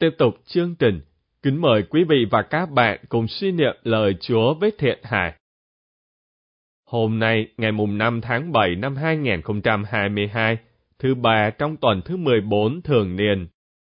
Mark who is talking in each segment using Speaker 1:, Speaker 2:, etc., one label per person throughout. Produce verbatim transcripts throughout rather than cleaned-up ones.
Speaker 1: Tiếp tục chương trình, kính mời quý vị và các bạn cùng suy niệm lời Chúa với Thiện Hải. Hôm nay, ngày mùng năm tháng bảy năm hai nghìn không trăm hai mươi hai, thứ ba trong tuần thứ mười bốn thường niên.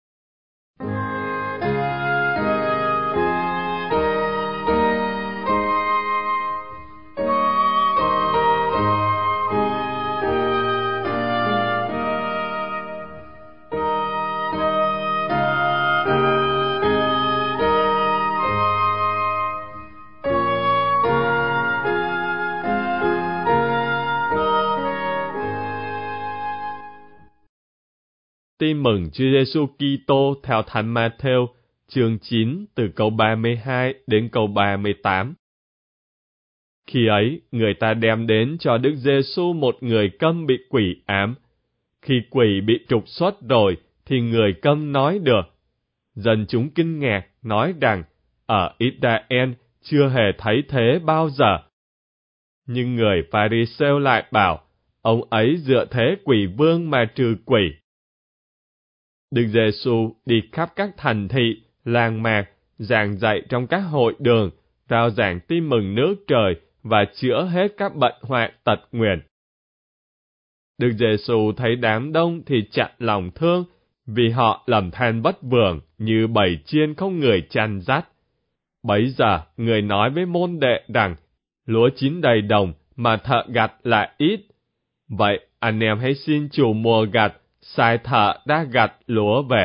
Speaker 1: Tin mừng Chúa Giêsu Kitô theo Thánh Ma-thêu, chương chín từ câu ba mươi hai đến câu ba mươi tám. Khi ấy, người ta đem đến cho Đức Giêsu một người câm bị quỷ ám. Khi quỷ bị trục xuất rồi, thì người câm nói được. Dân chúng kinh ngạc, nói rằng, ở Israel chưa hề thấy thế bao giờ. Nhưng người Pha-ri-sêu lại bảo, ông ấy dựa thế quỷ vương mà trừ quỷ. Đức Giêsu đi khắp các thành thị, làng mạc, giảng dạy trong các hội đường, rao giảng tin mừng nước trời và chữa hết các bệnh hoạn tật nguyền. Đức Giêsu thấy đám đông thì chặn lòng thương, vì họ lầm than vất vưởng như bầy chiên không người chăn dắt. Bấy giờ người nói với môn đệ rằng, lúa chín đầy đồng mà thợ gặt lại ít. Vậy anh em hãy xin chủ mùa gặt sai thợ đã gặt lúa về.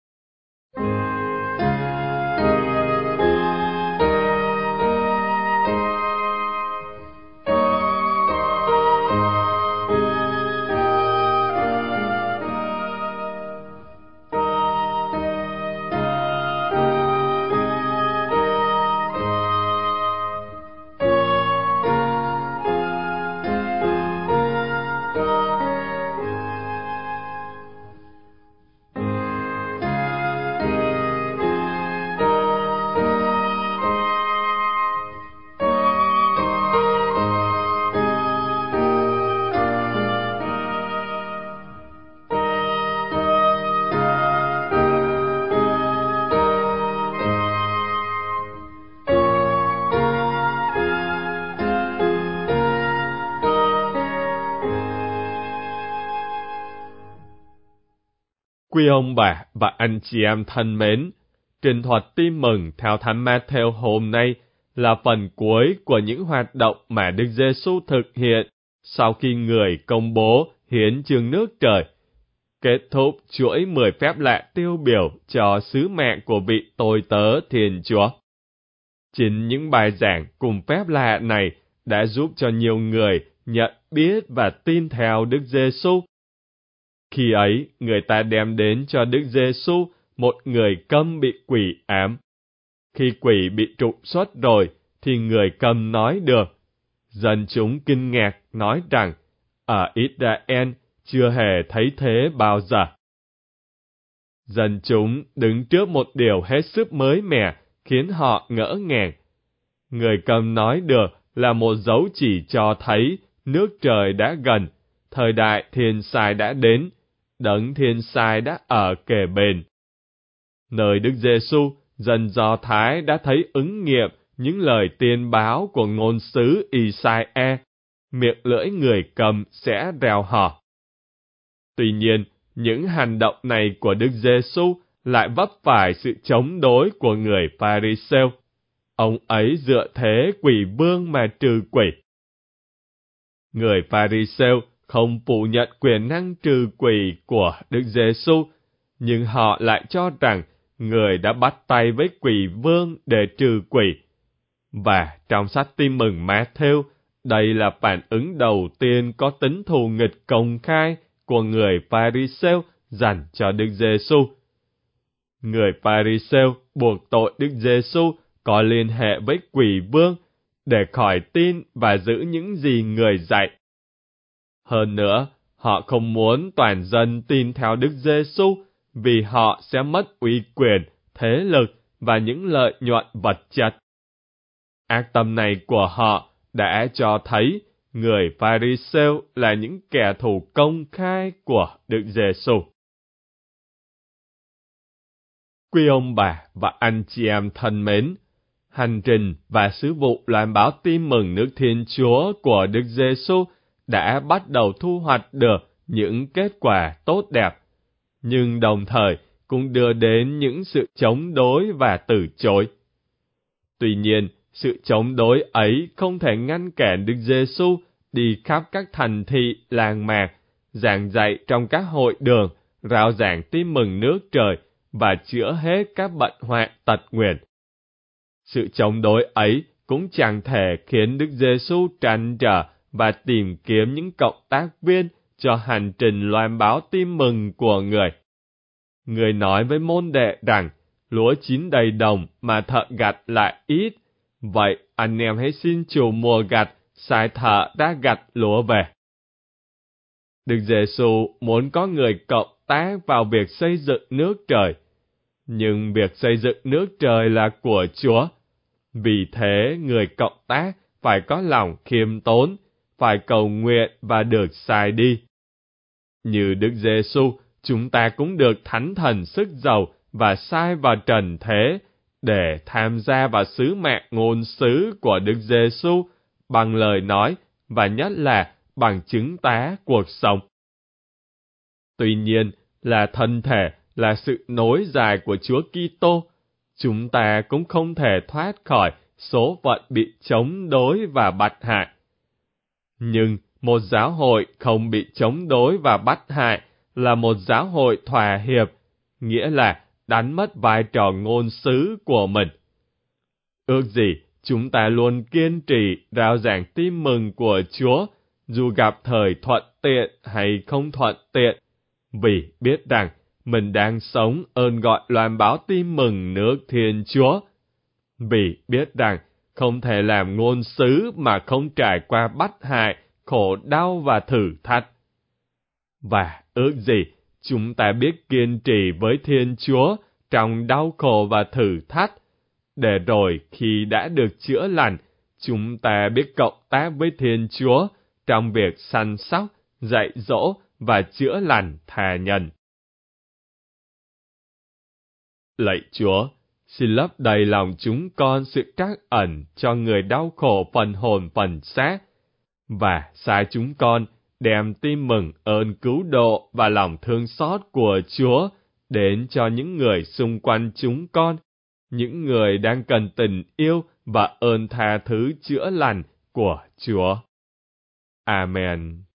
Speaker 1: Quý ông bà và anh chị em thân mến, trình thuật tin mừng theo Thánh Ma-thêu hôm nay là phần cuối của những hoạt động mà Đức Giêsu thực hiện sau khi người công bố hiến chương nước trời, kết thúc chuỗi mười phép lạ tiêu biểu cho sứ mệnh của vị tôi tớ Thiên Chúa. Chính những bài giảng cùng phép lạ này đã giúp cho nhiều người nhận biết và tin theo Đức Giêsu. Khi ấy, người ta đem đến cho Đức Giêsu một người câm bị quỷ ám. Khi quỷ bị trục xuất rồi, thì người câm nói được. Dân chúng kinh ngạc nói rằng, ở Israel chưa hề thấy thế bao giờ. Dân chúng đứng trước một điều hết sức mới mẻ, khiến họ ngỡ ngàng. Người câm nói được là một dấu chỉ cho thấy nước trời đã gần, thời đại thiên sai đã đến, đấng thiên sai đã ở kề bên. Nơi Đức Giêsu, dân Do Thái đã thấy ứng nghiệm những lời tiên báo của ngôn sứ Isaiah, miệng lưỡi người cầm sẽ reo hò. Tuy nhiên, những hành động này của Đức Giêsu lại vấp phải sự chống đối của người Pha-ri-sêu. Ông ấy dựa thế quỷ vương mà trừ quỷ. Người Pha-ri-sêu không phủ nhận quyền năng trừ quỷ của Đức Giêsu, nhưng họ lại cho rằng người đã bắt tay với quỷ vương để trừ quỷ. Và trong sách tin mừng Ma-thêu, đây là phản ứng đầu tiên có tính thù nghịch công khai của người Pha-ri-sêu dành cho Đức Giêsu. Người Pha-ri-sêu buộc tội Đức Giêsu có liên hệ với quỷ vương để khỏi tin và giữ những gì người dạy. Hơn nữa, họ không muốn toàn dân tin theo Đức Giêsu vì họ sẽ mất uy quyền, thế lực và những lợi nhuận vật chất. Ác tâm này của họ đã cho thấy người Pha-ri-sêu là những kẻ thù công khai của Đức Giêsu. Quý ông bà và anh chị em thân mến, hành trình và sứ vụ loan báo tin mừng nước Thiên Chúa của Đức Giêsu đã bắt đầu thu hoạch được những kết quả tốt đẹp, nhưng đồng thời cũng đưa đến những sự chống đối và từ chối. Tuy nhiên, sự chống đối ấy không thể ngăn cản Đức Giêsu đi khắp các thành thị làng mạc, giảng dạy trong các hội đường, rao giảng tin mừng nước trời và chữa hết các bệnh hoạn tật nguyền. Sự chống đối ấy cũng chẳng thể khiến Đức Giêsu trăn trở và tìm kiếm những cộng tác viên cho hành trình loan báo tin mừng của người. Người nói với môn đệ rằng, lúa chín đầy đồng mà thợ gặt lại ít, vậy anh em hãy xin chủ mùa gặt sai thợ đã gặt lúa về. Đức Giêsu muốn có người cộng tác vào việc xây dựng nước trời, nhưng việc xây dựng nước trời là của Chúa. Vì thế, người cộng tác phải có lòng khiêm tốn, phải cầu nguyện và được sai đi. Như Đức Giêsu, chúng ta cũng được Thánh Thần sức giàu và sai vào trần thế để tham gia vào sứ mạng ngôn sứ của Đức Giêsu bằng lời nói và nhất là bằng chứng tá cuộc sống. Tuy nhiên, là thân thể, là sự nối dài của Chúa Kitô, chúng ta cũng không thể thoát khỏi số phận bị chống đối và bắt hại. Nhưng một giáo hội không bị chống đối và bắt hại là một giáo hội thỏa hiệp, nghĩa là đánh mất vai trò ngôn sứ của mình. Ước gì chúng ta luôn kiên trì rao giảng tin mừng của Chúa, dù gặp thời thuận tiện hay không thuận tiện, vì biết rằng mình đang sống ơn gọi loan báo tin mừng nước Thiên Chúa. Vì biết rằng không thể làm ngôn sứ mà không trải qua bắt hại, khổ đau và thử thách. Và ước gì chúng ta biết kiên trì với Thiên Chúa trong đau khổ và thử thách, để rồi khi đã được chữa lành, chúng ta biết cộng tác với Thiên Chúa trong việc săn sóc, dạy dỗ và chữa lành tha nhân. Lạy Chúa, xin lấp đầy lòng chúng con sự trắc ẩn cho người đau khổ phần hồn phần xác, và sai chúng con đem tin mừng ơn cứu độ và lòng thương xót của Chúa đến cho những người xung quanh chúng con, những người đang cần tình yêu và ơn tha thứ chữa lành của Chúa. Amen.